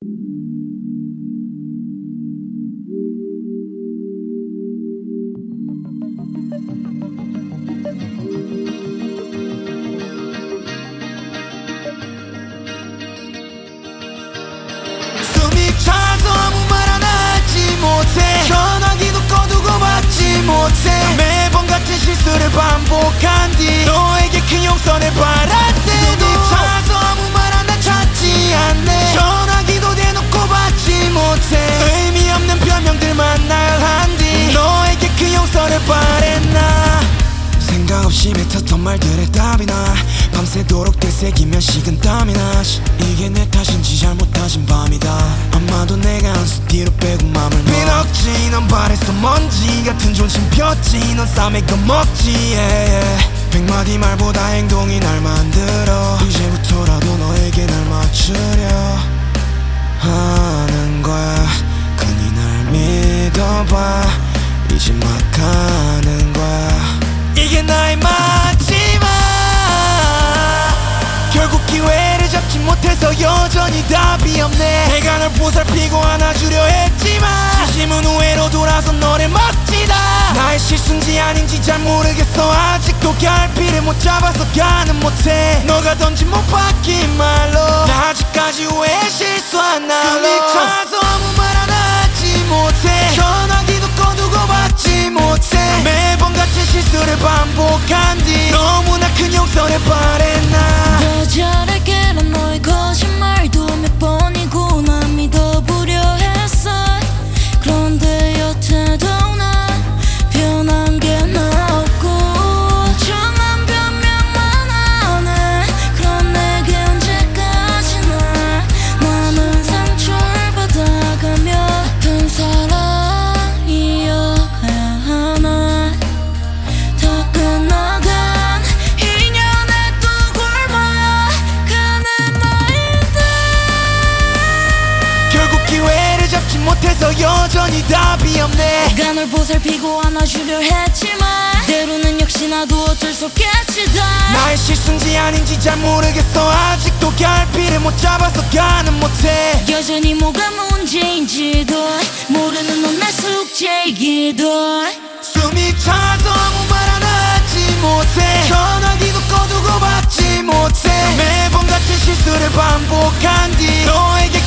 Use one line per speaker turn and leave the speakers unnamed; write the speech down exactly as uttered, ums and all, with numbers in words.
숨이 차서 아무 말 안 하지 못해 전화기도 꺼두고 받지 못해 매번 같은 실수를 반복한 뒤 너에게 큰 용서를 바랄 때도 숨이 차서 아무 말 하나 찾지 않네 전화기도 대놓고 받지 못해 의미 없는 변명들만 나열한 뒤 너에게 큰 용서를 바랬나 생각 없이 뱉었던 말들의 답이 나 밤새도록 되새기면 식은땀이 나 이게 내 탓인지 잘못하신 밤이다 아마도 내가 한 수 뒤로 빼고 맘을 믿었지 넌 바랬어 먼지 같은 존심 폈지 넌 쌈에 꺼먹지 yeah. 백마디 말보다 행동이 날 만들어 이제부터라도 너에게 날 맞추려 하는 거야 그니 날 믿어봐 이제 막 가는 거야 이게 나의 마지막 결국 기회를 잡지 못해서 여전히 답이 없네 내가 널 보살피고 안아주려 했지만 진심은 후회로 돌아서 너를 막지다 나의 실수인지 아닌지 잘 모르겠어 아직도 결피를 못 잡아서 가는 못해 너가 던진 못 박힌 말로 나 아직까지 후회해 실수한 날로 숨이 차서 아무 말 안 하지 못해 전화기도 꺼두고 받지 못해 매번 같은 실수를 반복한 뒤 너무나 큰 용서를 바랬나
더 잘할게 난 너의 거짓말도 몇 번이고 난 믿어보려 했어 그런데 여태도 난 변한 게 나 없고 정한 변명만 하네 그럼 내게 언제까지나 남은 상처를 받아가며 어떤 사랑 이어가야 하나 다 끝나간 인연에 또 굶어가는 나인데
결국 기회를 잡지 못해서 여전히 답이 없네
내가 널 보살피고 안아주려 했지만 때로는 역시 나도 어쩔 수 없겠지 다
나의 실수인지 아닌지 잘 모르겠어 아직도 결피를 못 잡아서 가는 못해
여전히 뭐가 문제인지도 모르는 넌 내 숙제이기도
숨이 차서 아무 말 안 하지 못해 전화기도 꺼두고 받지 못해 매번 같은 실수를 반복한 뒤 너에게